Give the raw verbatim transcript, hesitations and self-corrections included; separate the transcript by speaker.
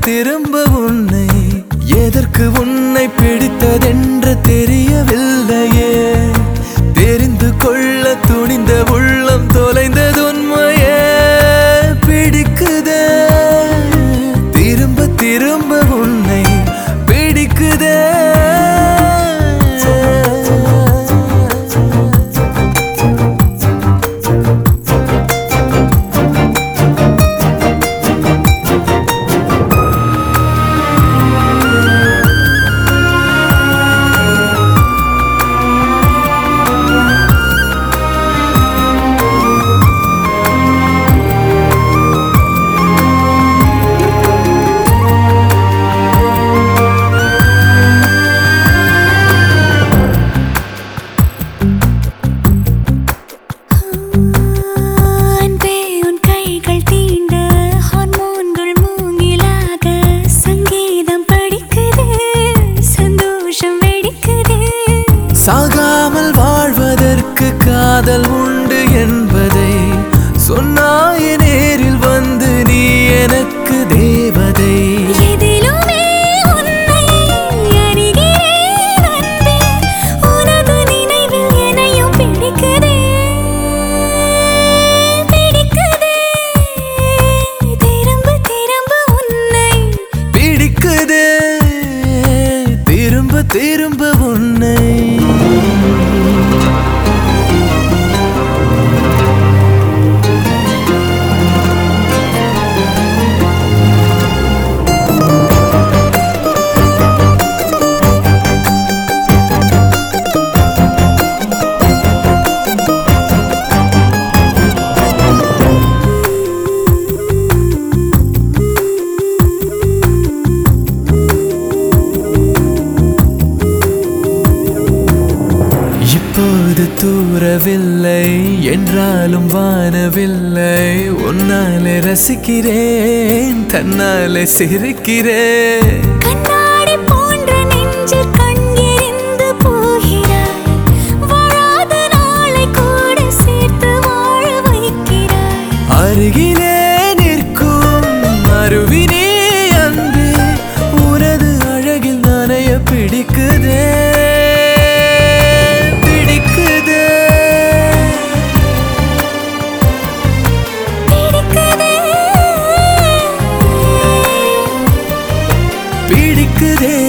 Speaker 1: திரும்ப உன்னை எதற்கு உன்னை பிடித்ததென்று தெரியவில்லையே தெரிந்து கொள்ள துணிந்த உள்ளம் தொலைந்தது உண்மையே பிடிக்குதே திரும்ப திரும்ப உன்னை பிடிக்குதே சாகாமல் வாழ்வதற்கு காதல் உண்டு என்பதை சொன்னாய் நேரில் வந்து நீ எனக்கு தேவதை பிடிக்குதே திரும்ப திரும்ப உன்னை இப்போது தூரவில்லை என்றாலும் வானவில்லை உன்னாலே ரசிக்கிறேன் தன்னாலே சிரிக்கிறேன்
Speaker 2: கண்ணாடி போன்ற நெஞ்சில் கண்ணெறிந்து போகிறாய் வாழாத நாளை கூட சேர்த்து வாழ வைக்கிறாய்
Speaker 1: அருகிலே நிற்கும் அருவினே அன்பே உனது அழகில் நனைய பிடிக்குதே பிடிக்குதே